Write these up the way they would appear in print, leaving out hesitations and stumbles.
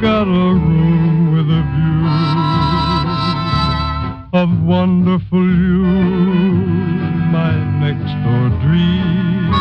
got a room with a view of wonderful you, my next door dream.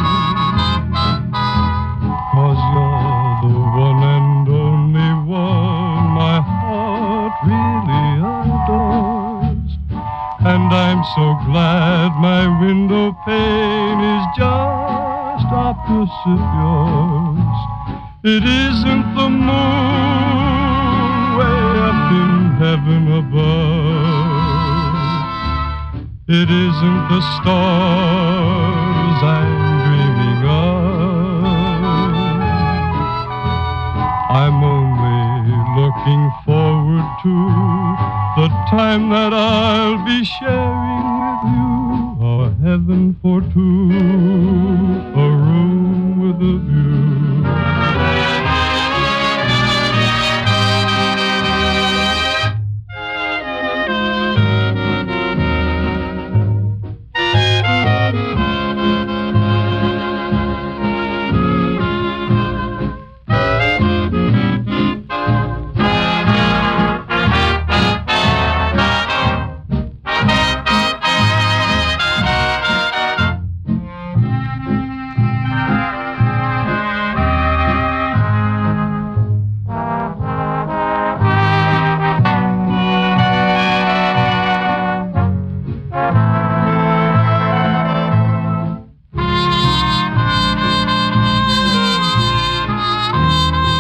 'Cause you're the one and only one my heart really adores. And I'm so glad my window pane is just opposite yours. It isn't the moon way up in heaven above. It isn't the stars I'm dreaming of. I'm only looking forward to the time that I'll be sharing with you, a heaven for two.